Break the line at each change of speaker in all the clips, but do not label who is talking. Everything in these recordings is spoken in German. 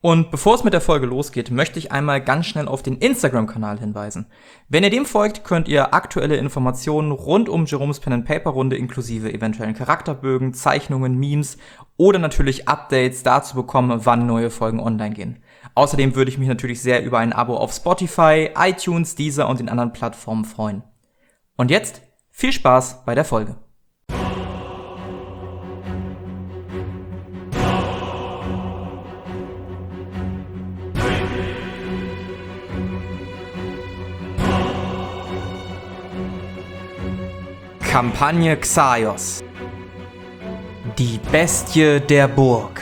Und bevor es mit der Folge losgeht, möchte ich einmal ganz schnell auf den Instagram-Kanal hinweisen. Wenn ihr dem folgt, könnt ihr aktuelle Informationen rund um Jerome's Pen-and-Paper-Runde inklusive eventuellen Charakterbögen, Zeichnungen, Memes oder natürlich Updates dazu bekommen, wann neue Folgen online gehen. Außerdem würde ich mich natürlich sehr über ein Abo auf Spotify, iTunes, Deezer und den anderen Plattformen freuen. Und jetzt viel Spaß bei der Folge. Kampagne Xaios. Die Bestie der Burg.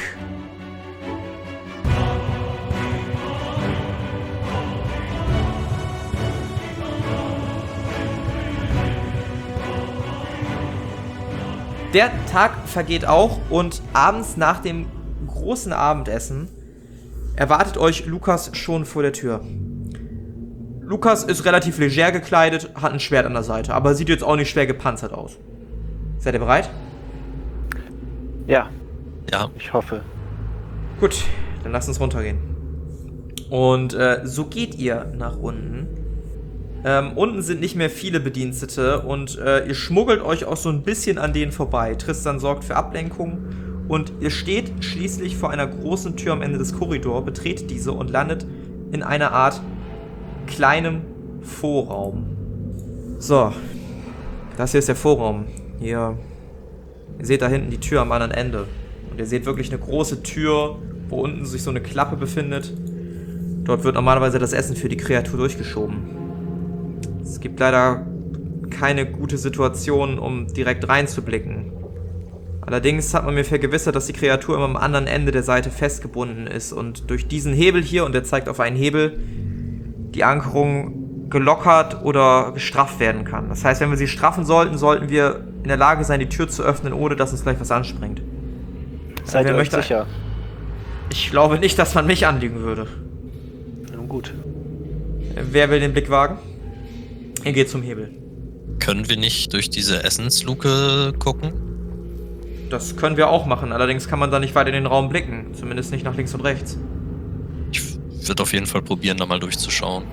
Der Tag vergeht auch und abends nach dem großen Abendessen erwartet euch Lukas schon vor der Tür. Lukas ist relativ leger gekleidet, hat ein Schwert an der Seite, aber sieht jetzt auch nicht schwer gepanzert aus. Seid ihr bereit?
Ja.
Ja.
Ich hoffe.
Gut, dann lasst uns runtergehen. Und so geht ihr nach unten. Unten sind nicht mehr viele Bedienstete und ihr schmuggelt euch auch so ein bisschen an denen vorbei. Tristan sorgt für Ablenkung und ihr steht schließlich vor einer großen Tür am Ende des Korridors, betretet diese und landet in einer Art kleinem Vorraum. So, das hier ist der Vorraum. Ihr seht da hinten die Tür am anderen Ende. Und ihr seht wirklich eine große Tür, wo unten sich so eine Klappe befindet. Dort wird normalerweise das Essen für die Kreatur durchgeschoben. Es gibt leider keine gute Situation, um direkt reinzublicken. Allerdings hat man mir vergewissert, dass die Kreatur immer am anderen Ende der Seite festgebunden ist und durch diesen Hebel hier, und der zeigt auf einen Hebel, die Ankerung gelockert oder gestrafft werden kann. Das heißt, wenn wir sie straffen sollten, sollten wir in der Lage sein, die Tür zu öffnen, ohne dass uns gleich was anspringt.
Seid ihr euch sicher?
Ich glaube nicht, dass man mich anlügen würde.
Nun gut.
Wer will den Blick wagen? Er geht zum Hebel.
Können wir nicht durch diese Essensluke gucken?
Das können wir auch machen, allerdings kann man da nicht weit in den Raum blicken. Zumindest nicht nach links und rechts.
Ich würde auf jeden Fall probieren, da mal durchzuschauen.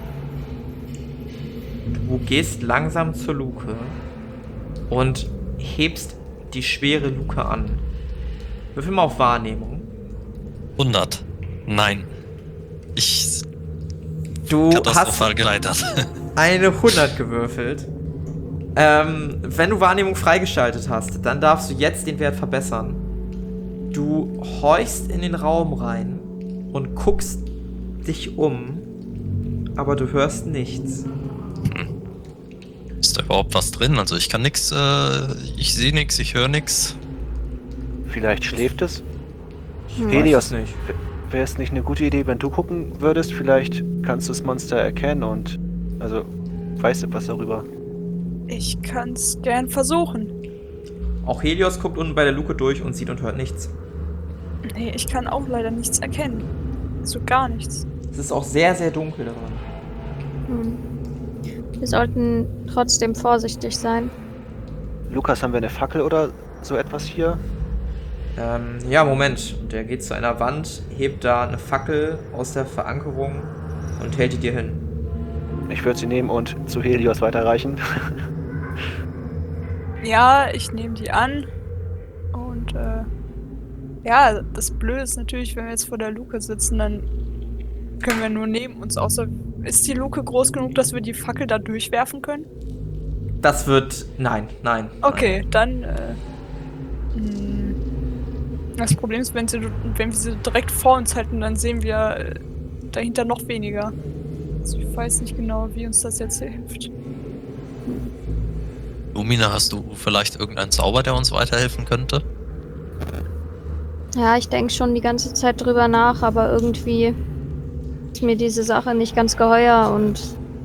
Du gehst langsam zur Luke und hebst die schwere Luke an. Würfel mal auf Wahrnehmung.
100. Nein. Ich...
Du hast
katastrophal geleitet.
eine 100 gewürfelt. Wenn du Wahrnehmung freigeschaltet hast, dann darfst du jetzt den Wert verbessern. Du horchst in den Raum rein und guckst dich um, aber du hörst nichts.
Ist da überhaupt was drin? Also ich kann nix, ich sehe nix, ich höre nix.
Vielleicht schläft es?
Weiß
Helios,
es nicht.
wäre es nicht eine gute Idee, wenn du gucken würdest? Vielleicht kannst du das Monster erkennen und... Also, weißt du was darüber?
Ich kann's gern versuchen.
Auch Helios guckt unten bei der Luke durch und sieht und hört nichts.
Nee, ich kann auch leider nichts erkennen. So gar nichts.
Es ist auch sehr, sehr dunkel daran.
Wir sollten trotzdem vorsichtig sein.
Lukas, haben wir eine Fackel oder so etwas hier?
Ja, Moment. Der geht zu einer Wand, hebt da eine Fackel aus der Verankerung und hält die dir hin.
Ich würde sie nehmen und zu Helios weiterreichen.
Ja, ich nehme die an. Und, ja, das Blöde ist natürlich, wenn wir jetzt vor der Luke sitzen, dann können wir nur neben uns. Außer, ist die Luke groß genug, dass wir die Fackel da durchwerfen können?
Das wird... Nein.
Okay, dann, das Problem ist, wenn wir sie direkt vor uns halten, dann sehen wir dahinter noch weniger. Also ich weiß nicht genau, wie uns das jetzt hilft.
Lumina, hast du vielleicht irgendeinen Zauber, der uns weiterhelfen könnte?
Ja, ich denke schon die ganze Zeit drüber nach, aber irgendwie ist mir diese Sache nicht ganz geheuer und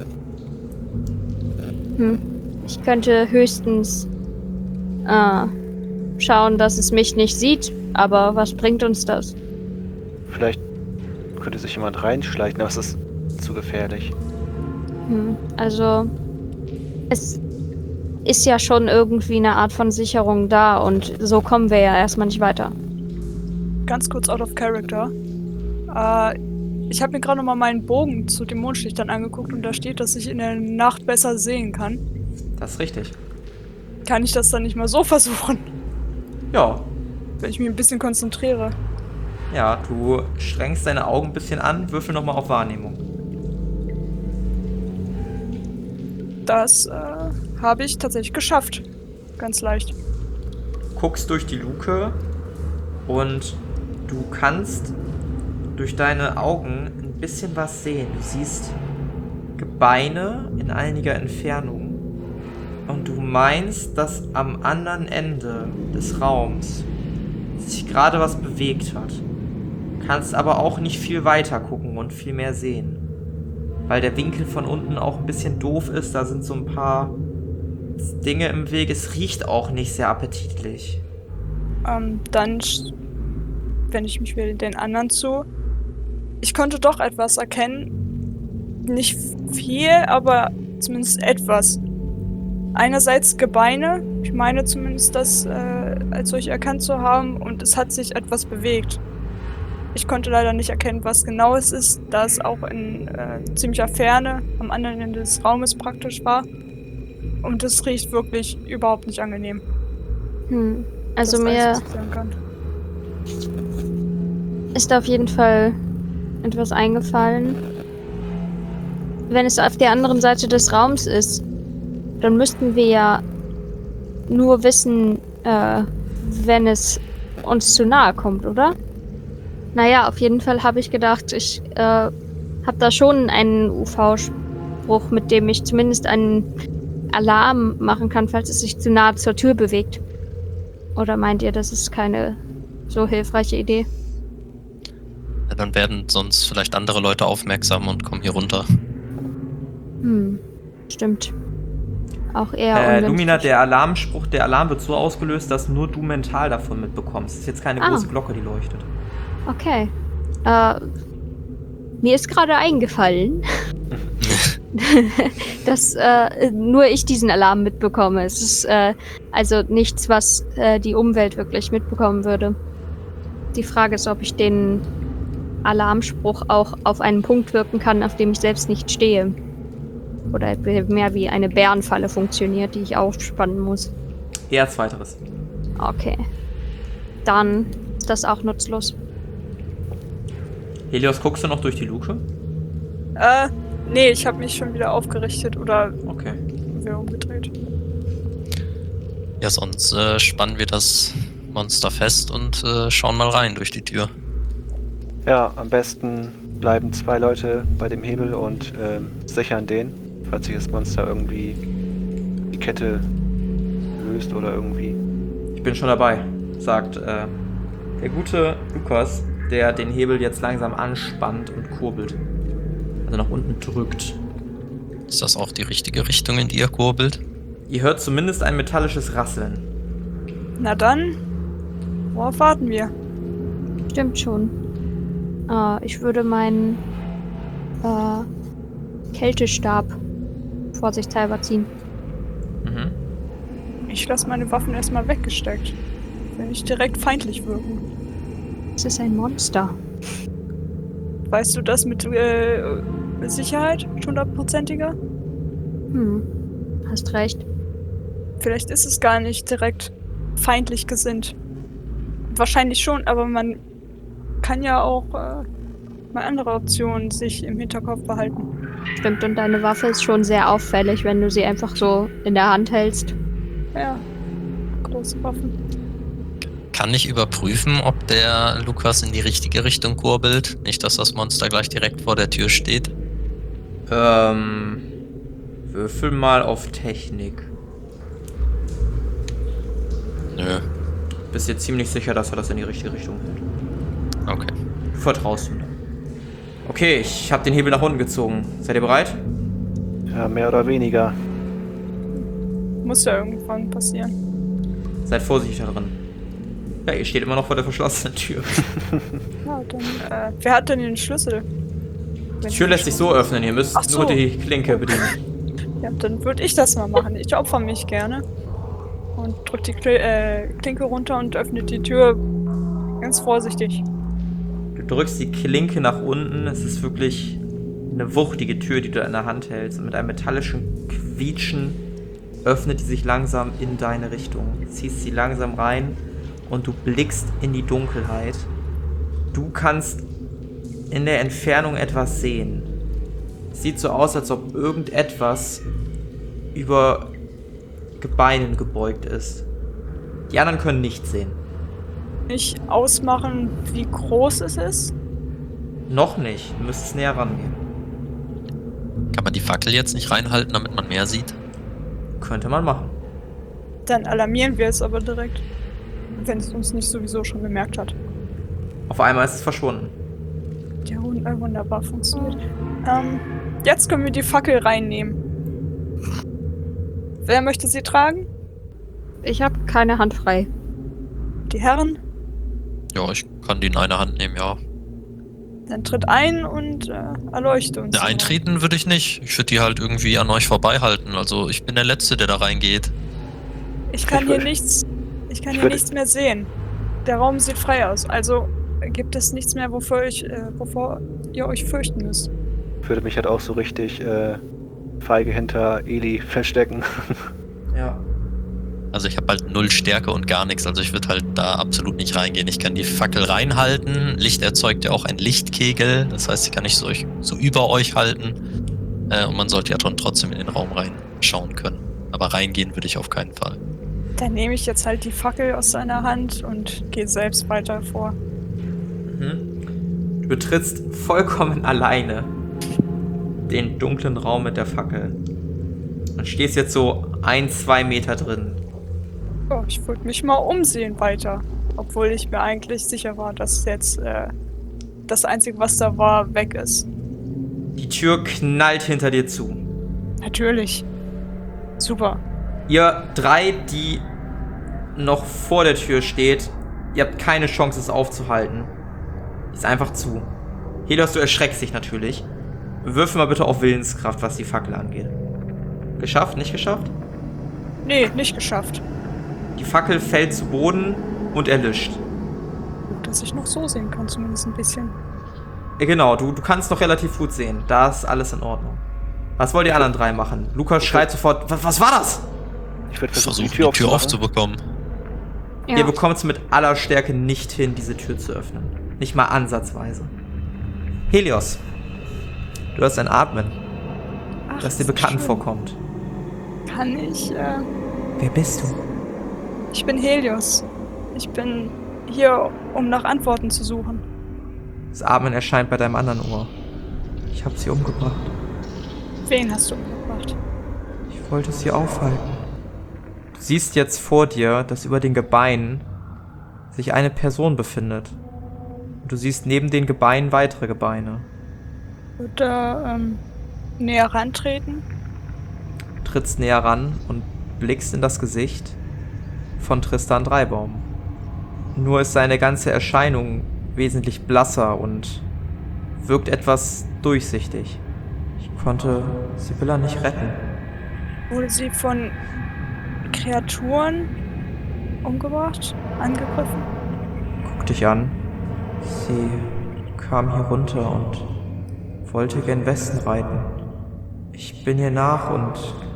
ich könnte höchstens schauen, dass es mich nicht sieht, aber was bringt uns das?
Vielleicht könnte sich jemand reinschleichen, aber es ist zu gefährlich.
Also, es ist ja schon irgendwie eine Art von Sicherung da und so kommen wir ja erstmal nicht weiter.
Ganz kurz out of character. Ich habe mir gerade noch mal meinen Bogen zu den Mondlichtern angeguckt und da steht, dass ich in der Nacht besser sehen kann.
Das ist richtig.
Kann ich das dann nicht mal so versuchen,
Ja.
wenn ich mich ein bisschen konzentriere?
Ja, du strengst deine Augen ein bisschen an, würfel nochmal auf Wahrnehmung.
Das habe ich tatsächlich geschafft. Ganz leicht.
Guckst durch die Luke und du kannst durch deine Augen ein bisschen was sehen. Du siehst Gebeine in einiger Entfernung und du meinst, dass am anderen Ende des Raums sich gerade was bewegt hat. Kannst aber auch nicht viel weiter gucken und viel mehr sehen. Weil der Winkel von unten auch ein bisschen doof ist, da sind so ein paar Dinge im Weg. Es riecht auch nicht sehr appetitlich.
Dann wende ich mich wieder den anderen zu. Ich konnte doch etwas erkennen. Nicht viel, aber zumindest etwas. Einerseits Gebeine. Ich meine zumindest das als solche erkannt zu haben. Und es hat sich etwas bewegt. Ich konnte leider nicht erkennen, was genau es ist, da es auch in ziemlicher Ferne am anderen Ende des Raumes praktisch war. Und es riecht wirklich überhaupt nicht angenehm.
Also
Das
mir
Einzige, was ich sagen kann.
ist auf jeden Fall etwas eingefallen. Wenn es auf der anderen Seite des Raums ist, dann müssten wir ja nur wissen, wenn es uns zu nahe kommt, oder? Naja, auf jeden Fall habe ich gedacht, ich habe da schon einen UV-Spruch, mit dem ich zumindest einen Alarm machen kann, falls es sich zu nahe zur Tür bewegt. Oder meint ihr, das ist keine so hilfreiche Idee?
Ja, dann werden sonst vielleicht andere Leute aufmerksam und kommen hier runter.
Stimmt. Auch eher ungünstig.
Lumina, der Alarm wird so ausgelöst, dass nur du mental davon mitbekommst. Es ist jetzt keine große Glocke, die leuchtet.
Okay. Mir ist gerade eingefallen, dass nur ich diesen Alarm mitbekomme. Es ist also nichts, was die Umwelt wirklich mitbekommen würde. Die Frage ist, ob ich den Alarmspruch auch auf einen Punkt wirken kann, auf dem ich selbst nicht stehe. Oder mehr wie eine Bärenfalle funktioniert, die ich aufspannen muss.
Eher zweiteres.
Okay. Dann ist das auch nutzlos.
Helios, guckst du noch durch die Luke?
Nee, ich habe mich schon wieder aufgerichtet oder
Okay.
wieder umgedreht.
Ja, sonst spannen wir das Monster fest und schauen mal rein durch die Tür.
Ja, am besten bleiben 2 Leute bei dem Hebel und sichern den, falls sich das Monster irgendwie die Kette löst oder irgendwie.
Ich bin schon dabei, sagt der gute Lukas, der den Hebel jetzt langsam anspannt und kurbelt. Also nach unten drückt.
Ist das auch die richtige Richtung, in die ihr kurbelt?
Ihr hört zumindest ein metallisches Rasseln.
Na dann, worauf warten wir?
Stimmt schon. Ich würde meinen Kältestab vorsichtshalber ziehen.
Mhm.
Ich lasse meine Waffen erstmal weggesteckt. Will nicht direkt feindlich wirken.
Es ist ein Monster.
Weißt du das mit Sicherheit? 100%iger?
Hast recht.
Vielleicht ist es gar nicht direkt feindlich gesinnt. Wahrscheinlich schon, aber man kann ja auch mal andere Optionen sich im Hinterkopf behalten.
Stimmt, und deine Waffe ist schon sehr auffällig, wenn du sie einfach so in der Hand hältst.
Ja, große Waffen.
Kann ich überprüfen, ob der Lukas in die richtige Richtung kurbelt? Nicht, dass das Monster gleich direkt vor der Tür steht.
Würfel mal auf Technik.
Nö.
Bist dir ziemlich sicher, dass er das in die richtige Richtung hält.
Okay.
Du vertraust ihm. Okay, ich habe den Hebel nach unten gezogen. Seid ihr bereit?
Ja, mehr oder weniger.
Muss ja irgendwann passieren.
Seid vorsichtig da drin. Ja, ihr steht immer noch vor der verschlossenen Tür.
Ja, dann, wer hat denn den Schlüssel?
Die Tür lässt sich so öffnen, ihr müsst
Ach so.
nur die Klinke bedienen.
Ja, dann würde ich das mal machen. Ich opfer mich gerne. Und drück die Klinke runter und öffnet die Tür ganz vorsichtig.
Du Du drückst die Klinke nach unten. Es ist wirklich eine wuchtige Tür, die du in der Hand hältst. Und mit einem metallischen Quietschen öffnet die sich langsam in deine Richtung. Ziehst sie langsam rein und du blickst in die Dunkelheit. Du kannst in der Entfernung etwas sehen. Es sieht so aus, als ob irgendetwas über Gebeinen gebeugt ist. Die anderen können nichts sehen.
Nicht ausmachen, wie groß es ist?
Noch nicht. Du müsstest näher rangehen.
Kann man die Fackel jetzt nicht reinhalten, damit man mehr sieht?
Könnte man machen.
Dann alarmieren wir es aber direkt. Wenn es uns nicht sowieso schon gemerkt hat.
Auf einmal ist es verschwunden.
Ja, wunderbar funktioniert. Jetzt können wir die Fackel reinnehmen. Wer möchte sie tragen?
Ich habe keine Hand frei.
Die Herren?
Ja, ich kann die in eine Hand nehmen, ja.
Dann tritt ein und erleuchte uns.
Eintreten würde ich nicht. Ich würde die halt irgendwie an euch vorbeihalten. Also ich bin der Letzte, der da reingeht.
Ich kann hier nichts mehr sehen. Der Raum sieht frei aus. Also gibt es nichts mehr, wovor ihr euch fürchten müsst.
Ich würde mich halt auch so richtig feige hinter Eli verstecken.
Ja.
Also ich habe halt 0 Stärke und gar nichts. Also ich würde halt da absolut nicht reingehen. Ich kann die Fackel reinhalten. Licht erzeugt ja auch ein Lichtkegel. Das heißt, ich kann nicht so über euch halten. Und man sollte ja trotzdem in den Raum reinschauen können. Aber reingehen würde ich auf keinen Fall.
Dann nehme ich jetzt halt die Fackel aus seiner Hand und gehe selbst weiter vor.
Du betrittst vollkommen alleine den dunklen Raum mit der Fackel. Und stehst jetzt so 1-2 Meter drin.
Oh, ich wollte mich mal umsehen weiter. Obwohl ich mir eigentlich sicher war, dass jetzt das Einzige, was da war, weg ist.
Die Tür knallt hinter dir zu.
Natürlich. Super.
Ihr 3, die noch vor der Tür steht, ihr habt keine Chance, es aufzuhalten. Ist einfach zu. Helios, du erschreckst dich natürlich. Würfel mal bitte auf Willenskraft, was die Fackel angeht. Geschafft? Nicht geschafft?
Nee, nicht geschafft.
Die Fackel fällt zu Boden und erlischt.
Gut, dass ich noch so sehen kann, zumindest ein bisschen.
Genau, du kannst noch relativ gut sehen. Da ist alles in Ordnung. Was wollt die anderen 3 machen? Lukas schreit sofort, was war das?
Ich würde
Versuchen,
versuchen,
die Tür aufzubekommen.
Ja.
Ihr bekommt es mit aller Stärke nicht hin, diese Tür zu öffnen. Nicht mal ansatzweise. Helios, du hast ein Atmen,
Ach,
das dir
ist
bekannt
schön.
vorkommt.
Kann ich,
Wer bist du?
Ich bin Helios. Ich bin hier, um nach Antworten zu suchen.
Das Atmen erscheint bei deinem anderen Ohr. Ich habe sie umgebracht.
Wen hast du umgebracht?
Ich wollte sie aufhalten. Du siehst jetzt vor dir, dass über den Gebeinen sich eine Person befindet. Und du siehst neben den Gebeinen weitere Gebeine.
Wird er näher rantreten?
Du trittst näher ran und blickst in das Gesicht von Tristan Dreibaum. Nur ist seine ganze Erscheinung wesentlich blasser und wirkt etwas durchsichtig. Ich konnte Sibylla nicht retten.
Wurde sie von Kreaturen umgebracht? Angegriffen?
Guck dich an. Sie kam hier runter und wollte gen Westen reiten. Ich bin ihr nach und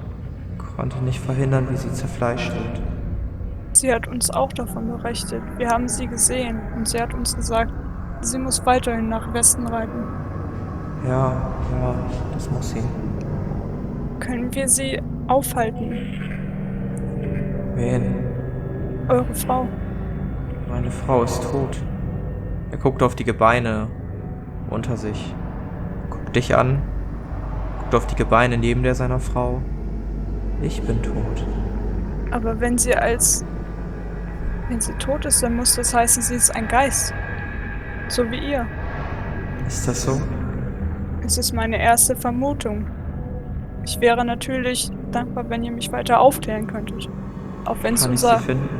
konnte nicht verhindern, wie sie zerfleischt wird.
Sie hat uns auch davon berichtet. Wir haben sie gesehen und sie hat uns gesagt, sie muss weiterhin nach Westen reiten.
Ja, das muss sie.
Können wir sie aufhalten?
Wen?
Eure Frau.
Meine Frau ist tot. Er guckt auf die Gebeine unter sich. Guckt dich an. Guckt auf die Gebeine neben der seiner Frau. Ich bin tot.
Aber wenn sie tot ist, dann muss das heißen, sie ist ein Geist. So wie ihr.
Ist das so?
Es ist meine erste Vermutung. Ich wäre natürlich dankbar, wenn ihr mich weiter aufklären könntet. Auch wenn es
Kann ich
unser...
sie finden?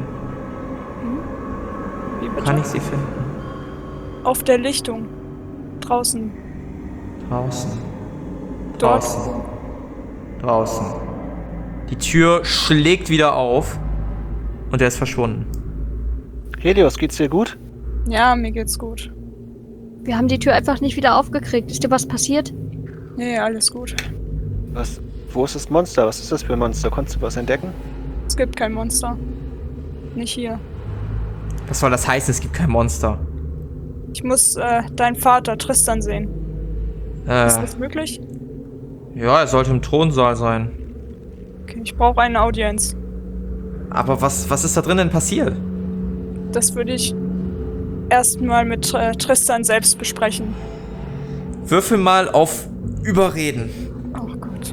Wie bitte?
Kann ich sie finden?
Auf der Lichtung. Draußen.
Draußen.
Dort.
Draußen. Die Tür schlägt wieder auf und er ist verschwunden.
Helios, geht's dir gut?
Ja, mir geht's gut.
Wir haben die Tür einfach nicht wieder aufgekriegt. Ist dir was passiert?
Nee, alles gut.
Wo ist das Monster? Was ist das für ein Monster? Konntest du was entdecken?
Es gibt kein Monster. Nicht hier.
Was soll das heißen, es gibt kein Monster?
Ich muss deinen Vater Tristan sehen. Ist das möglich?
Ja, er sollte im Thronsaal sein.
Okay, ich brauche eine Audienz.
Aber was ist da drin denn passiert?
Das würde ich erstmal mit Tristan selbst besprechen.
Würfel mal auf Überreden.
Oh Gott.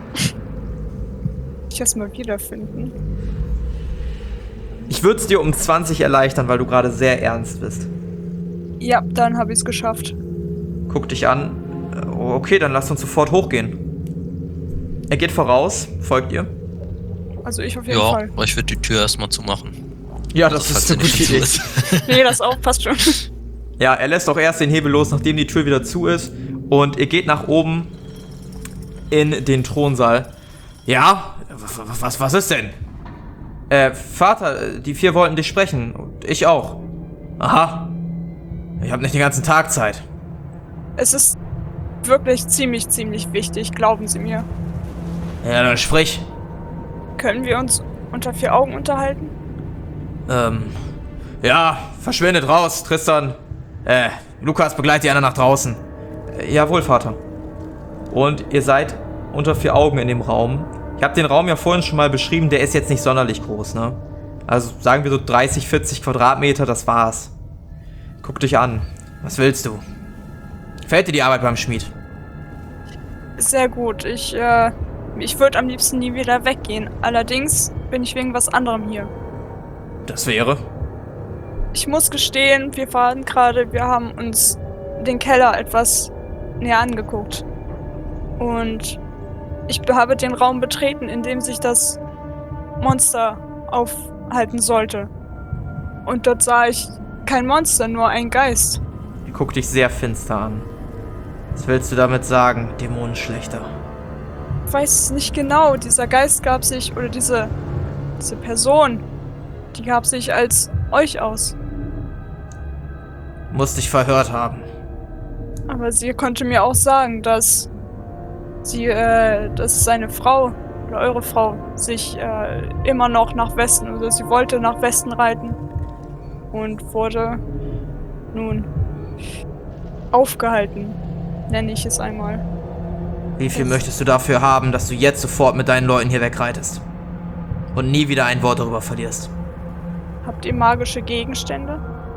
Ich erst mal wiederfinden.
Ich würde es dir um 20 erleichtern, weil du gerade sehr ernst bist.
Ja, dann habe ich es geschafft.
Guck dich an. Okay, dann lasst uns sofort hochgehen. Er geht voraus. Folgt ihr?
Also ich auf jeden
Ja,
Fall.
aber ich würde die Tür erstmal zumachen.
Ja,
Also, falls sie nicht schon zu ist.
Nee, das auch, passt schon.
Ja, er lässt auch erst den Hebel los, nachdem die Tür wieder zu ist. Und ihr geht nach oben in den Thronsaal. Ja? Was ist denn? Vater, die 4 wollten dich sprechen. Und ich auch. Aha. Ich habe nicht den ganzen Tag Zeit.
Es ist wirklich ziemlich wichtig, glauben Sie mir.
Ja, dann sprich.
Können wir uns unter 4 Augen unterhalten?
Ja, verschwindet raus, Tristan. Lukas, begleitet die anderen nach draußen. Jawohl, Vater. Und ihr seid unter 4 Augen in dem Raum. Ich habe den Raum ja vorhin schon mal beschrieben, der ist jetzt nicht sonderlich groß, ne? Also sagen wir so 30, 40 Quadratmeter, das war's. Guck dich an. Was willst du? Gefällt dir die Arbeit beim Schmied?
Sehr gut. Ich würde am liebsten nie wieder weggehen. Allerdings bin ich wegen was anderem hier.
Das wäre?
Ich muss gestehen, wir haben uns den Keller etwas näher angeguckt. Und ich habe den Raum betreten, in dem sich das Monster aufhalten sollte. Und dort sah ich kein Monster, nur ein Geist.
Er guckt dich sehr finster an. Was willst du damit sagen, Dämonenschlechter?
Ich weiß es nicht genau. Dieser Geist gab sich, oder diese Person, die gab sich als euch aus.
Musst dich verhört haben.
Aber sie konnte mir auch sagen, dass seine Frau oder eure Frau sich immer noch nach Westen, also sie wollte nach Westen reiten und wurde nun aufgehalten, nenne ich es einmal.
Wie viel möchtest du dafür haben, dass du jetzt sofort mit deinen Leuten hier wegreitest? Und nie wieder ein Wort darüber verlierst?
Habt ihr magische Gegenstände?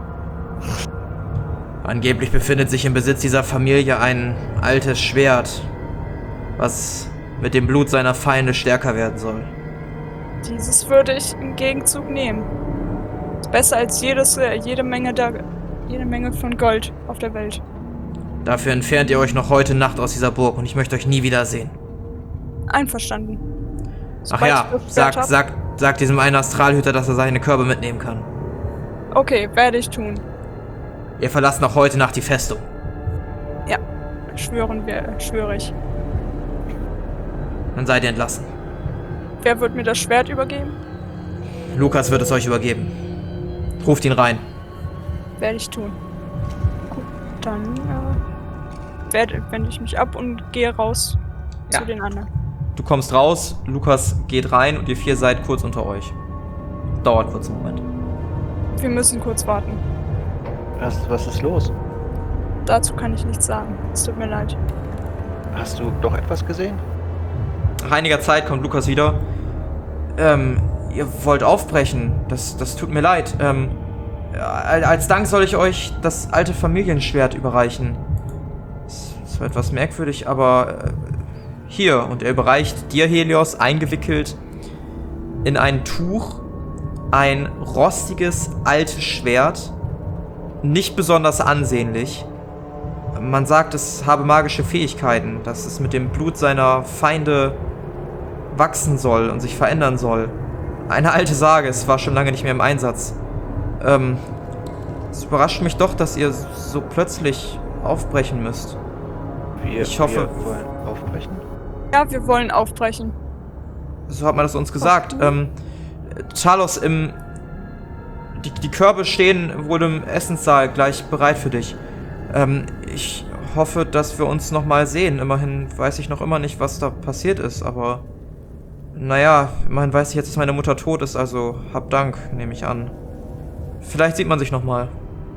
Angeblich befindet sich im Besitz dieser Familie ein altes Schwert, was mit dem Blut seiner Feinde stärker werden soll.
Dieses würde ich im Gegenzug nehmen. Ist besser als jede Menge von Gold auf der Welt.
Dafür entfernt ihr euch noch heute Nacht aus dieser Burg und ich möchte euch nie wiedersehen.
Einverstanden.
Ach ja, sag diesem einen Astralhüter, dass er seine Körbe mitnehmen kann.
Okay, werde ich tun.
Ihr verlasst noch heute Nacht die Festung.
Ja, schwöre ich.
Dann seid ihr entlassen.
Wer wird mir das Schwert übergeben?
Lukas wird es euch übergeben. Ruft ihn rein.
Werde ich tun. Gut, dann wende ich mich ab und gehe raus zu den anderen.
Du kommst raus, Lukas geht rein und ihr 4 seid kurz unter euch. Dauert kurz einen Moment.
Wir müssen kurz warten.
Was ist los?
Dazu kann ich nichts sagen. Es tut mir leid.
Hast du doch etwas gesehen?
Nach einiger Zeit kommt Lukas wieder. Ihr wollt aufbrechen. Das tut mir leid. Als Dank soll ich euch das alte Familienschwert überreichen. Das ist zwar etwas merkwürdig, aber hier. Und er überreicht dir, Helios, eingewickelt in ein Tuch, ein rostiges, altes Schwert. Nicht besonders ansehnlich. Man sagt, es habe magische Fähigkeiten, dass es mit dem Blut seiner Feinde wachsen soll und sich verändern soll. Eine alte Sage, es war schon lange nicht mehr im Einsatz. Es überrascht mich doch, dass ihr so plötzlich aufbrechen müsst. Ich hoffe...
Wir wollen aufbrechen?
Ja, wir wollen aufbrechen.
So hat man das uns gesagt. Talos, die Körbe stehen wohl im Essenssaal gleich bereit für dich. Ich hoffe, dass wir uns nochmal sehen. Immerhin weiß ich noch immer nicht, was da passiert ist, aber... Naja, immerhin weiß ich jetzt, dass meine Mutter tot ist, also hab Dank, nehme ich an. Vielleicht sieht man sich nochmal.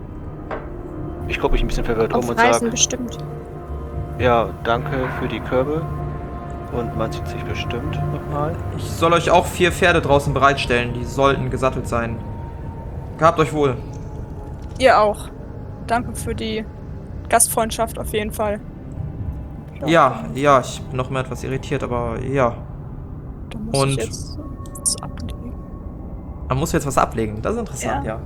Ich gucke mich ein bisschen verwirrt um
Auf
und
Reisen
sage,
bestimmt.
ja, danke für die Körbe. Und man sieht sich bestimmt nochmal.
Ich soll euch auch 4 Pferde draußen bereitstellen, die sollten gesattelt sein. Gehabt euch wohl.
Ihr auch. Danke für die Gastfreundschaft auf jeden Fall.
Ja, ich bin noch mal etwas irritiert, aber ja.
Da muss
Und-
ich jetzt was ablegen.
Man muss jetzt was ablegen, das ist interessant, ja.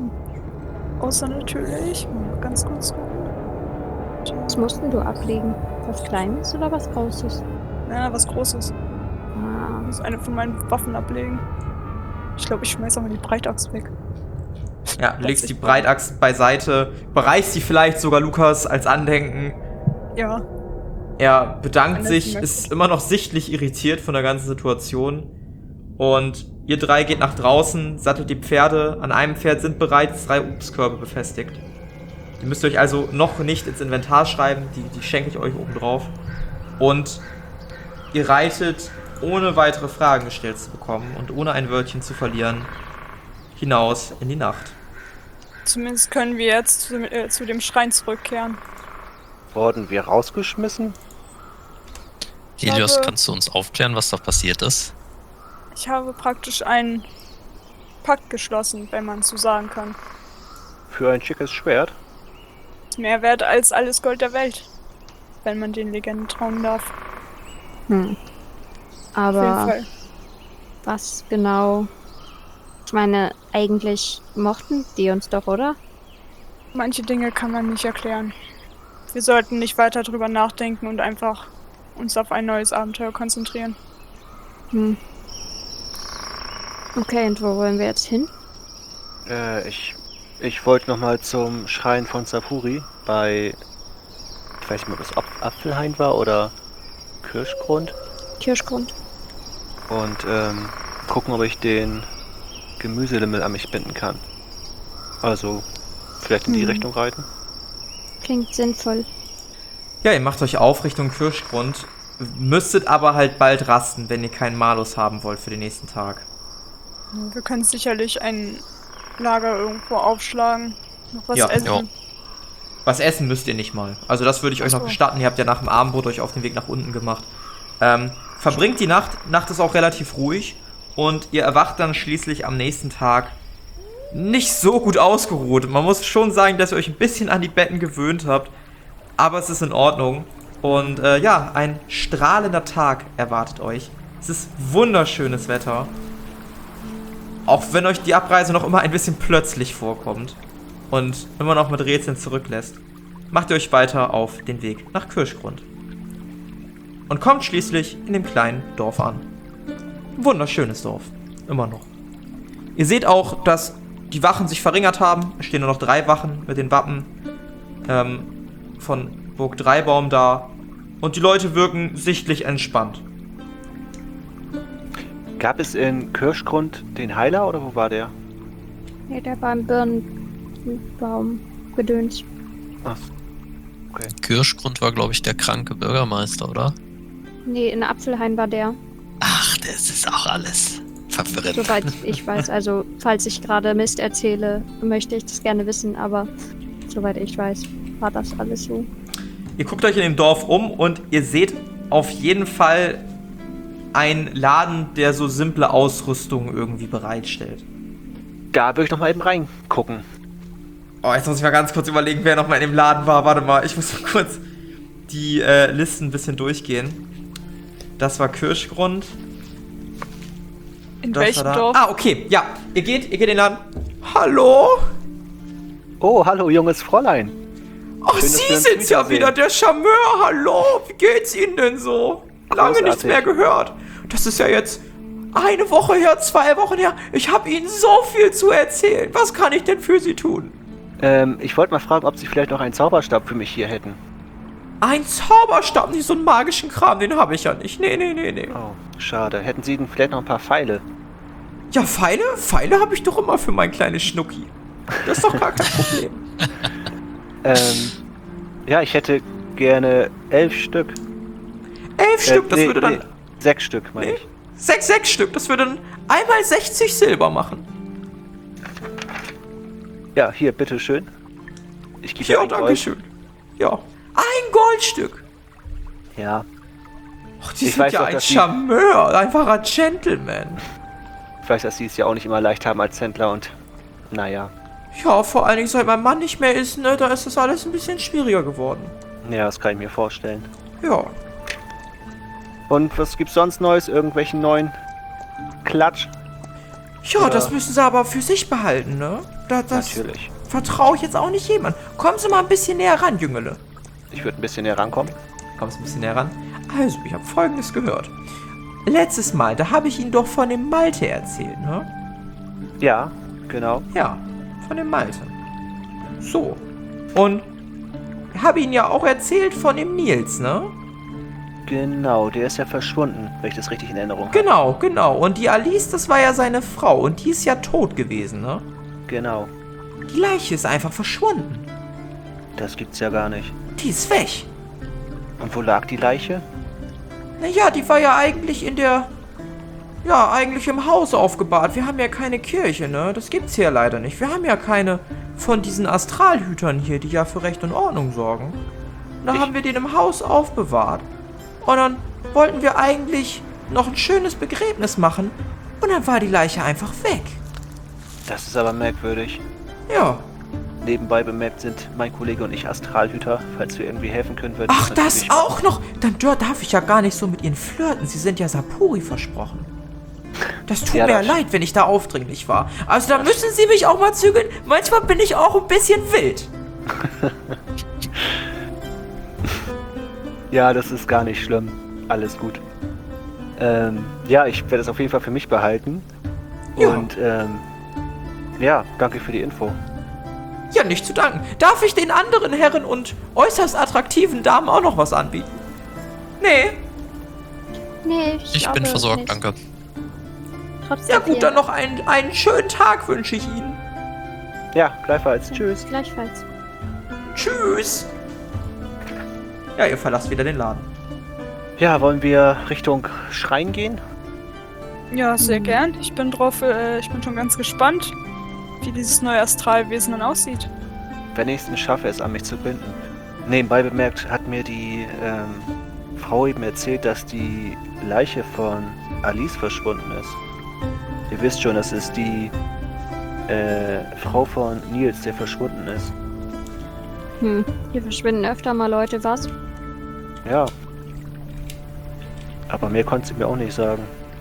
Außer natürlich, mal ganz kurz gucken.
Was musst denn du ablegen? Was Kleines oder was Großes?
Ja, was Großes.
Ah,
Ich muss eine von meinen Waffen ablegen. Ich glaube, ich schmeiß aber die Breitachs weg.
Ja, du legst die Breitaxt beiseite, bereichst sie vielleicht sogar Lukas als Andenken.
Ja.
Er bedankt
Wenn er
sich,
sie möchte.
ist immer noch sichtlich irritiert von der ganzen Situation. Und ihr 3 geht nach draußen, sattelt die Pferde. An einem Pferd sind bereits 3 Obstkörbe befestigt. Die müsst ihr euch also noch nicht ins Inventar schreiben, die schenke ich euch oben drauf. Und ihr reitet, ohne weitere Fragen gestellt zu bekommen und ohne ein Wörtchen zu verlieren, hinaus in die Nacht.
Zumindest können wir jetzt zu dem Schrein zurückkehren.
Wurden wir rausgeschmissen?
Helios,
glaube-
kannst du uns aufklären, was da passiert ist?
Ich habe praktisch einen Pakt geschlossen, wenn man so sagen kann.
Für ein schickes Schwert?
Ist mehr wert als alles Gold der Welt. Wenn man den Legenden trauen darf.
Auf
Auf jeden
Aber
Fall.
was genau? Ich meine, eigentlich mochten die uns doch, oder?
Manche Dinge kann man nicht erklären. Wir sollten nicht weiter drüber nachdenken und einfach uns auf ein neues Abenteuer konzentrieren.
Hm. Okay, und wo wollen wir jetzt hin?
Ich wollte nochmal zum Schrein von Sapuri bei, ich weiß nicht mehr, ob es Apfelhain war oder Kirschgrund.
Kirschgrund.
Und gucken, ob ich den Gemüselimmel an mich binden kann. Also vielleicht in die Richtung reiten.
Klingt sinnvoll.
Ja, ihr macht euch auf Richtung Kirschgrund, müsstet aber halt bald rasten, wenn ihr keinen Malus haben wollt für den nächsten Tag.
Wir können sicherlich ein Lager irgendwo aufschlagen. Noch was
Ja.
essen.
Ja.
Was essen müsst ihr nicht mal. Also das würde ich euch
Ach
noch
so.
gestatten. Ihr habt ja nach dem Abendbrot euch auf den Weg nach unten gemacht. Verbringt die Nacht. Nacht ist auch relativ ruhig. Und ihr erwacht dann schließlich am nächsten Tag nicht so gut ausgeruht. Man muss schon sagen, dass ihr euch ein bisschen an die Betten gewöhnt habt. Aber es ist in Ordnung. Und ja, ein strahlender Tag erwartet euch. Es ist wunderschönes Wetter. Auch wenn euch die Abreise noch immer ein bisschen plötzlich vorkommt. Und immer noch mit Rätseln zurücklässt, macht ihr euch weiter auf den Weg nach Kirschgrund. Und kommt schließlich in dem kleinen Dorf an. Wunderschönes Dorf. Immer noch. Ihr seht auch, dass die Wachen sich verringert haben. Es stehen nur noch 3 Wachen mit den Wappen von Burg Dreibaum da. Und die Leute wirken sichtlich entspannt.
Gab es in Kirschgrund den Heiler oder wo war der?
Ja, der war im Birnenbaum gedöns.
Ach,
Kirschgrund war, glaube ich, der kranke Bürgermeister, oder?
Nee, in Apfelhain war der.
Ach, das ist auch alles verwirrend.
Soweit ich weiß. Also, falls ich gerade Mist erzähle, möchte ich das gerne wissen, aber soweit ich weiß, war das alles so.
Ihr guckt euch in dem Dorf um und ihr seht auf jeden Fall einen Laden, der so simple Ausrüstung irgendwie bereitstellt.
da würde ich noch mal eben reingucken.
Oh, jetzt muss ich mal ganz kurz überlegen, wer noch mal in dem Laden war. Warte mal, ich muss mal kurz die Listen ein bisschen durchgehen. Das war Kirschgrund.
In
Das war
welchem
da.
Dorf?
Ah, okay, ja. Ihr geht in den Laden. Hallo?
Oh, hallo, junges Fräulein.
Oh,
Schön, dass
Sie
wir uns
sind's ja
wiedersehen.
wieder, der Charmeur. Hallo, wie geht's Ihnen denn so? Lange nichts
Großartig.
mehr gehört. Das ist ja jetzt 1 Woche her, 2 Wochen her. Ich habe Ihnen so viel zu erzählen. Was kann ich denn für Sie tun?
Ich wollte mal fragen, ob Sie vielleicht noch einen Zauberstab für mich hier hätten.
Ein Zauberstab, nicht so einen magischen Kram, den habe ich ja nicht. Nee.
Oh, schade. Hätten Sie denn vielleicht noch ein paar Pfeile?
Ja, Pfeile? Pfeile habe ich doch immer für mein kleines Schnucki. Das ist doch gar kein Problem.
Ja, ich hätte gerne 11 Stück.
11 Stück, das würde dann...
6 Stück, meine
Nee.
ich.
6 Stück, das würde dann einmal 60 Silber machen.
Ja, hier, bitteschön. Ich gebe dir
Ja,
ein
danke
Gold.
schön. Ja. Ein Goldstück.
Ja,
Ach, die
Ich
sind
weiß
ja
doch,
ein
dass die-
Charmeur, einfach ein Gentleman.
ich weiß, dass sie es ja auch nicht immer leicht haben als Händler und naja.
Ja, vor allen Dingen, seit mein Mann nicht mehr ist, ne, da ist das alles ein bisschen schwieriger geworden.
Ja, das kann ich mir vorstellen.
Ja.
Und was gibt's sonst Neues? Irgendwelchen neuen Klatsch?
Ja,
Ja.
das müssen sie aber für sich behalten, ne? Das
Natürlich.
vertraue ich jetzt auch nicht jemandem. Kommen Sie mal ein bisschen näher ran, Jüngele.
Ich würde ein bisschen näher rankommen.
Kommst ein bisschen näher ran? Also, ich habe Folgendes gehört. Letztes Mal, da habe ich Ihnen doch von dem Malte erzählt, ne?
Ja, genau.
Ja, von dem Malte. So. Und ich habe Ihnen ja auch erzählt von dem Nils, ne?
Genau, der ist ja verschwunden, wenn ich das richtig in Erinnerung habe.
Genau. Und die Alice, das war ja seine Frau. Und die ist ja tot gewesen, ne?
Genau.
Die Leiche ist einfach verschwunden.
Das gibt's ja gar nicht.
Die ist weg.
Und wo lag die Leiche?
Naja, die war ja eigentlich in der... Ja, eigentlich im Haus aufgebahrt. Wir haben ja keine Kirche, ne? Das gibt's hier leider nicht. Wir haben ja keine von diesen Astralhütern hier, die ja für Recht und Ordnung sorgen. Und da haben wir den im Haus aufbewahrt. Und dann wollten wir eigentlich noch ein schönes Begräbnis machen. Und dann war die Leiche einfach weg.
Das ist aber merkwürdig.
Ja.
Nebenbei bemerkt sind mein Kollege und ich Astralhüter. Falls wir irgendwie helfen können, würden
Ach,
wir
das
natürlich
auch noch? Dann darf ich ja gar nicht so mit Ihnen flirten. Sie sind ja Sapuri versprochen. Das tut
Ja,
mir ja
das-
leid, wenn ich da aufdringlich war. Also da müssen Sie mich auch mal zügeln. Manchmal bin ich auch ein bisschen wild.
Ja, das ist gar nicht schlimm. Alles gut. Ja, ich werde es auf jeden Fall für mich behalten.
Ja.
Und ja, danke für die Info.
Ja, nicht zu danken. Darf ich den anderen Herren und äußerst attraktiven Damen auch noch was anbieten? Nee.
Nee,
Ich
glaube
bin versorgt,
nicht.
danke.
Trotzdem
Ja gut,
vielen
dann noch einen schönen Tag wünsche ich Ihnen.
Ja, gleichfalls. Tschüss.
Gleichfalls.
Tschüss. Ja, ihr verlasst wieder den Laden.
Ja, wollen wir Richtung Schrein gehen?
Ja, sehr gern. Ich bin schon ganz gespannt, wie dieses neue Astralwesen dann aussieht.
Wenn ich es schaffe, es an mich zu binden. Nebenbei bemerkt hat mir die Frau eben erzählt, dass die Leiche von Alice verschwunden ist. Ihr wisst schon, das ist die Frau von Nils, der verschwunden ist.
Hier verschwinden öfter mal Leute, was?
Ja. Aber mehr konnte sie mir auch nicht sagen.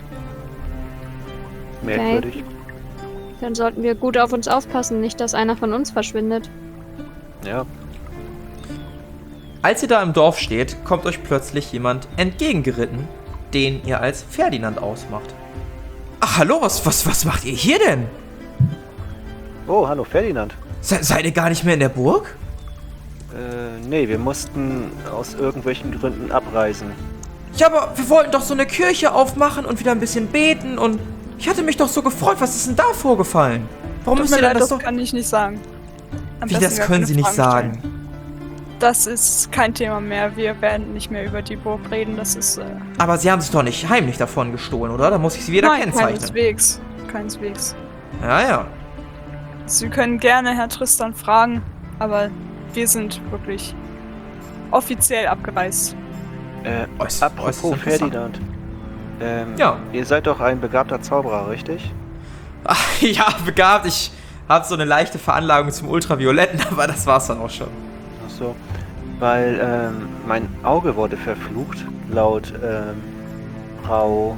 Merkwürdig.
Dann sollten wir gut auf uns aufpassen, nicht, dass einer von uns verschwindet.
Ja.
Als ihr da im Dorf steht, kommt euch plötzlich jemand entgegengeritten, den ihr als Ferdinand ausmacht. Ach, hallo, was macht ihr hier denn?
Oh, hallo Ferdinand.
Seid ihr gar nicht mehr in der Burg?
Nee, wir mussten aus irgendwelchen Gründen abreisen.
Ja, aber wir wollten doch so eine Kirche aufmachen und wieder ein bisschen beten und ich hatte mich doch so gefreut. Was ist denn da vorgefallen? Warum
Tut
müsst
mir
ihr denn
leid,
das
das
doch...
kann ich nicht sagen. Am
Wie,
besten
das
gar
können
keine
Sie nicht
Fragen
sagen.
stellen. Das ist kein Thema mehr. Wir werden nicht mehr über die Burg reden. Das ist.
Aber Sie haben sich doch nicht heimlich davon gestohlen, oder? Da muss ich Sie wieder
Nein,
kennzeichnen.
keineswegs. Keineswegs.
Ja.
Sie können gerne Herr Tristan fragen, aber wir sind wirklich offiziell abgereist.
Apropos
interessant.
Ferdinand.
Ja.
Ihr seid doch ein begabter Zauberer, richtig?
Ach, ja, begabt. Ich habe so eine leichte Veranlagung zum Ultravioletten, aber das war's dann auch schon.
Ach so. Weil mein Auge wurde verflucht, laut Frau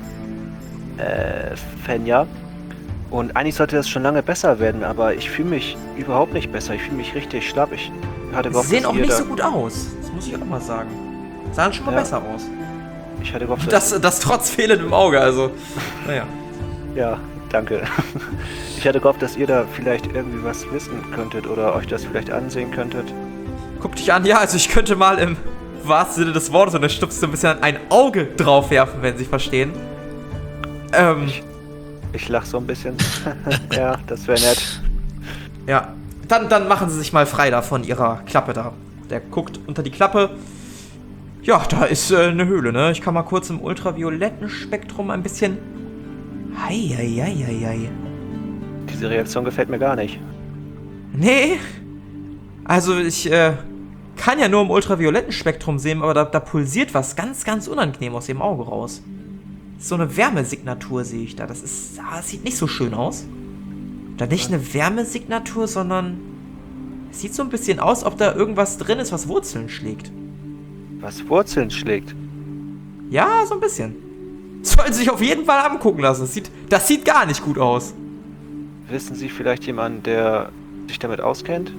Fenja. Und eigentlich sollte das schon lange besser werden, aber ich fühle mich überhaupt nicht besser. Ich fühle mich richtig schlapp. Ich hatte
Sie
gehofft,
sehen
dass
auch
ihr
nicht
da-
so gut aus. Das muss ich auch mal sagen. Sahen schon mal
Ja.
besser aus.
Ich hatte gehofft,
Das trotz fehlendem Auge, also. Naja.
Ja, danke. Ich hatte gehofft, dass ihr da vielleicht irgendwie was wissen könntet oder euch das vielleicht ansehen könntet.
Guck dich an, ja, also ich könnte mal im wahrsten Sinne des Wortes und dann stupst du ein bisschen ein Auge drauf werfen, wenn Sie verstehen.
Ich lach so ein bisschen. Ja, das wäre nett.
Ja. Dann machen Sie sich mal frei da von Ihrer Klappe da. Der guckt unter die Klappe. Ja, da ist eine Höhle, ne? Ich kann mal kurz im ultravioletten Spektrum ein bisschen... Heieieiei.
Diese Reaktion gefällt mir gar nicht.
Nee. Also ich kann ja nur im ultravioletten Spektrum sehen, aber da pulsiert was ganz, ganz unangenehm aus dem Auge raus. So eine Wärmesignatur sehe ich da. Das sieht nicht so schön aus. Da nicht eine Wärmesignatur, sondern es sieht so ein bisschen aus, ob da irgendwas drin ist, was Wurzeln schlägt.
Was Wurzeln schlägt?
Ja, so ein bisschen. Sollten sich auf jeden Fall angucken lassen. Das sieht gar nicht gut aus.
Wissen Sie vielleicht jemanden, der sich damit auskennt?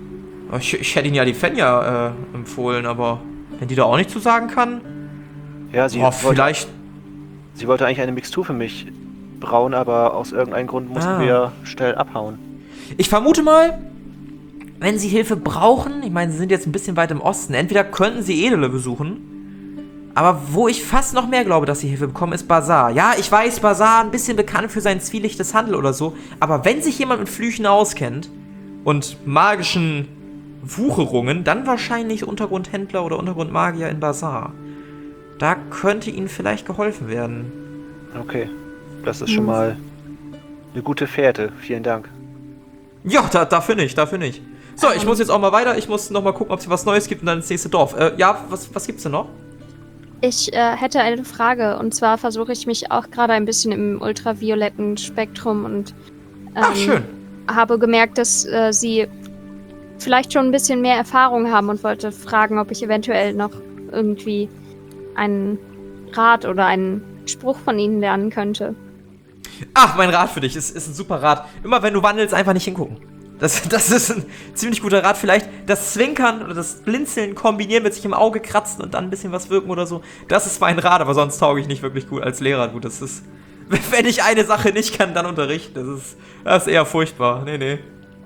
Ich hätte Ihnen ja die Fenja empfohlen, aber wenn die da auch nicht zu sagen kann...
Ja, sie
vielleicht...
Sie wollte eigentlich eine Mixtur für mich brauen, aber aus irgendeinem Grund mussten wir schnell abhauen.
Ich vermute mal, wenn Sie Hilfe brauchen, ich meine, Sie sind jetzt ein bisschen weit im Osten, entweder könnten Sie Edele besuchen, aber wo ich fast noch mehr glaube, dass Sie Hilfe bekommen, ist Bazar. Ja, ich weiß, Bazar ein bisschen bekannt für sein zwielichtes Handel oder so, aber wenn sich jemand mit Flüchen auskennt und magischen Wucherungen, dann wahrscheinlich Untergrundhändler oder Untergrundmagier in Bazar. Da könnte Ihnen vielleicht geholfen werden.
Okay, das ist schon mal eine gute Fährte. Vielen Dank.
Ja, dafür nicht. So, ich muss jetzt auch mal weiter. Ich muss noch mal gucken, ob es was Neues gibt und dann ins nächste Dorf. Ja, was gibt's denn noch?
Ich hätte eine Frage. Und zwar versuche ich mich auch gerade ein bisschen im ultravioletten Spektrum und
Schön.
habe gemerkt, dass Sie vielleicht schon ein bisschen mehr Erfahrung haben und wollte fragen, ob ich eventuell noch irgendwie einen Rat oder einen Spruch von Ihnen lernen könnte.
Ach, mein Rat für dich ist ein super Rat. Immer wenn du wandelst, einfach nicht hingucken. Das ist ein ziemlich guter Rat. Vielleicht das Zwinkern oder das Blinzeln kombinieren mit sich im Auge kratzen und dann ein bisschen was wirken oder so. Das ist mein Rat, aber sonst tauge ich nicht wirklich gut als Lehrer. Gut, das ist... Wenn ich eine Sache nicht kann, dann unterrichten. Das ist eher furchtbar. Nee.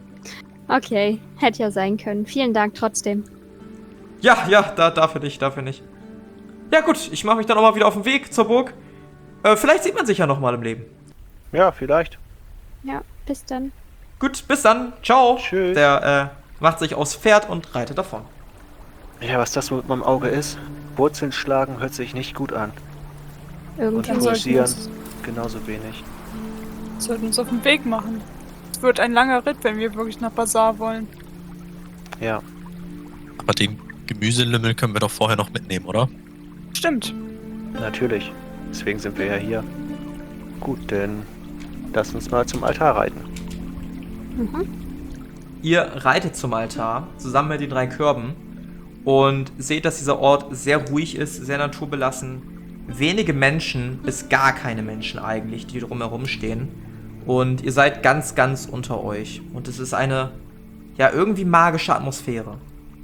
Okay, hätte ja sein können. Vielen Dank trotzdem.
Ja, dafür nicht. Ja gut, ich mache mich dann auch mal wieder auf den Weg zur Burg. Vielleicht sieht man sich ja noch mal im Leben.
Ja, vielleicht.
Ja, bis dann.
Gut, bis dann. Ciao.
Tschüss.
Der macht sich aufs Pferd und reitet davon.
Ja, was das mit meinem Auge ist. Wurzeln schlagen hört sich nicht gut an. Und
Irgendwie.
pulsieren genauso wenig.
Wir sollten uns auf den Weg machen. Es wird ein langer Ritt, wenn wir wirklich nach Bazar wollen.
Ja,
Aber den Gemüselümmel können wir doch vorher noch mitnehmen, oder?
Stimmt.
natürlich. Deswegen sind wir ja hier. Gut, dann lass uns mal zum Altar reiten.
Mhm.
Ihr reitet zum Altar, zusammen mit den 3 Körben und seht, dass dieser Ort sehr ruhig ist, sehr naturbelassen. Wenige Menschen, bis gar keine Menschen eigentlich, die drumherum stehen. Und ihr seid ganz, ganz unter euch. Und es ist eine, ja, irgendwie magische Atmosphäre.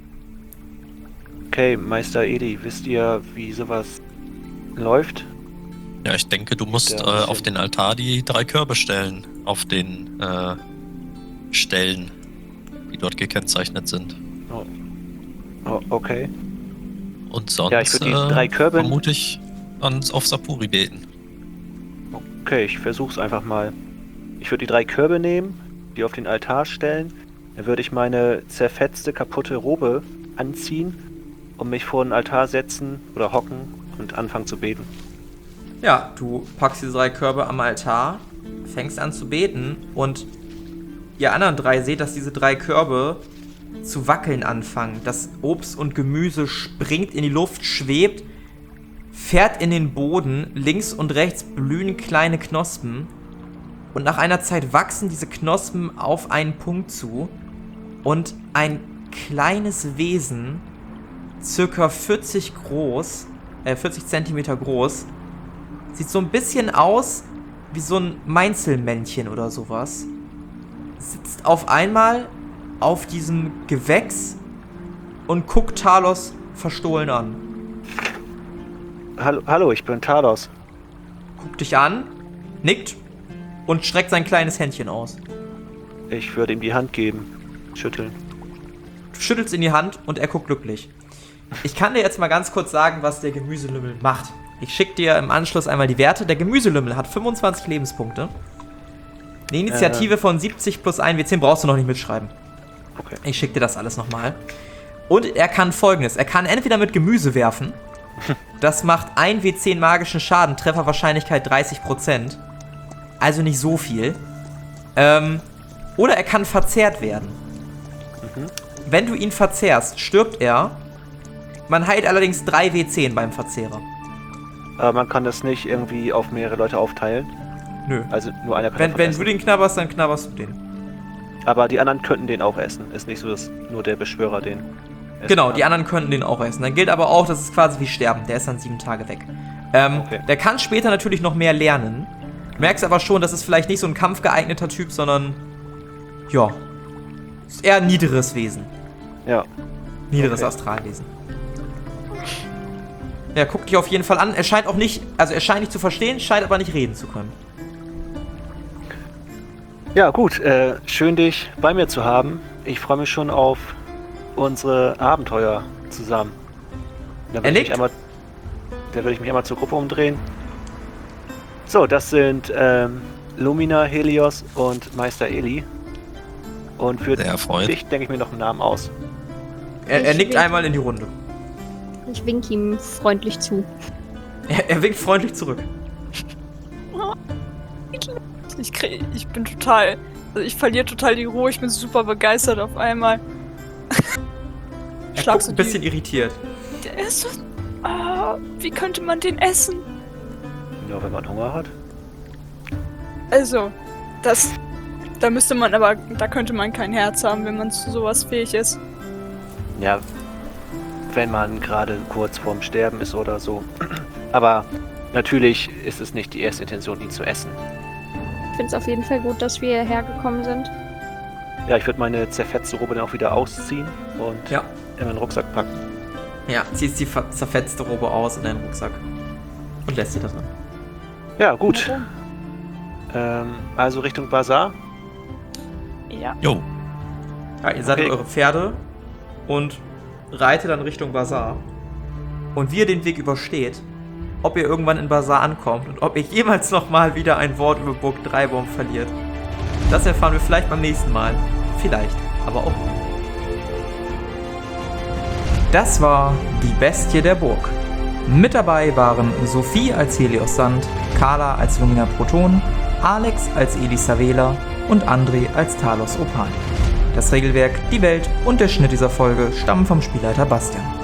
Okay, Meister Edi, wisst ihr, wie sowas läuft?
Ja, ich denke, du musst
Ja,
auf den Altar die 3 Körbe stellen. Auf den Stellen, die dort gekennzeichnet sind.
Oh, okay.
Und sonst
Ja, ich würde die 3 Körbe...
vermute ich auf Sapuri beten.
Okay, ich versuch's einfach mal. Ich würde die 3 Körbe nehmen, die auf den Altar stellen. Dann würde ich meine zerfetzte, kaputte Robe anziehen und mich vor den Altar setzen oder hocken und anfangen zu beten.
Ja, du packst diese 3 Körbe am Altar, fängst an zu beten und ihr anderen 3 seht, dass diese 3 Körbe zu wackeln anfangen. Das Obst und Gemüse springt in die Luft, schwebt, fährt in den Boden, links und rechts blühen kleine Knospen und nach einer Zeit wachsen diese Knospen auf einen Punkt zu und ein kleines Wesen, circa 40 Zentimeter groß, sieht so ein bisschen aus wie so ein Mainzelmännchen oder sowas, sitzt auf einmal auf diesem Gewächs und guckt Talos verstohlen an.
Hallo, ich bin Talos.
Guckt dich an, nickt und streckt sein kleines Händchen aus.
Ich würde ihm die Hand geben. Schütteln.
Du schüttelst in die Hand und er guckt glücklich. Ich kann dir jetzt mal ganz kurz sagen, was der Gemüselümmel macht. Ich schicke dir im Anschluss einmal die Werte. Der Gemüselümmel hat 25 Lebenspunkte. Eine Initiative von 70 plus 1 W10 brauchst du noch nicht mitschreiben.
Okay.
Ich schicke dir das alles nochmal. Und er kann Folgendes. Er kann entweder mit Gemüse werfen. Das macht 1 W10 magischen Schaden, Trefferwahrscheinlichkeit 30%. Also nicht so viel. Oder er kann verzehrt werden. Wenn du ihn verzehrst, stirbt er. Man heilt allerdings 3 W10 beim Verzehrer.
Aber man kann das nicht irgendwie auf mehrere Leute aufteilen.
Nö.
Also nur einer kann
Wenn
davon
du
essen.
den knabberst, dann knabberst du den.
Aber die anderen könnten den auch essen. Ist nicht so, dass nur der Beschwörer den essen
Genau,
kann.
die anderen könnten den auch essen. Dann gilt aber auch, das ist quasi wie Sterben. Der ist dann 7 Tage weg.
Okay.
Der kann später natürlich noch mehr lernen. Merkst aber schon, das ist vielleicht nicht so ein kampfgeeigneter Typ, sondern ja, ist eher ein niederes Wesen.
Ja.
Niederes
Okay.
Astralwesen. Ja, guck dich auf jeden Fall an. Er scheint auch nicht, also er scheint nicht zu verstehen, scheint aber nicht reden zu können.
Ja, gut. Schön, dich bei mir zu haben. Ich freue mich schon auf unsere Abenteuer zusammen. Dann
Er
würde ich
nickt.
mich einmal zur Gruppe umdrehen. So, das sind Lumina, Helios und Meister Eli. Und für
Sehr erfreut.
dich denke ich mir noch einen Namen aus.
Er nickt einmal in die Runde.
Ich winke ihm freundlich zu.
Er winkt freundlich zurück.
Ich bin total. Also ich verliere total die Ruhe, ich bin super begeistert auf einmal.
Er
Schlag
guckt
so
ein bisschen irritiert.
Der ist so. Wie könnte man den essen?
Ja, wenn man Hunger hat.
Also, da müsste man aber. Da könnte man kein Herz haben, wenn man zu sowas fähig ist.
Ja, wenn man gerade kurz vorm Sterben ist oder so. Aber natürlich ist es nicht die erste Intention, ihn zu essen.
Ich finde es auf jeden Fall gut, dass wir hierher gekommen sind.
Ja, ich würde meine zerfetzte Robe dann auch wieder ausziehen und
Ja.
in meinen Rucksack packen.
Ja, ziehst die zerfetzte Robe aus in deinen Rucksack. Und lässt sie da drin.
Ja, gut. Also Richtung Bazar.
Ja.
Jo,
Ja, ihr sattelt
Okay.
eure Pferde und reitet dann Richtung Bazar. Und wie ihr den Weg übersteht, ob ihr irgendwann in Bazar ankommt und ob ihr jemals nochmal wieder ein Wort über Burg Dreibaum verliert, das erfahren wir vielleicht beim nächsten Mal. Vielleicht, aber auch nicht. Das war Die Bestie der Burg. Mit dabei waren Sophie als Helios Sand, Carla als Lumina Proton, Alex als Elisavela und André als Talos Opal. Das Regelwerk, die Welt und der Schnitt dieser Folge stammen vom Spielleiter Bastian.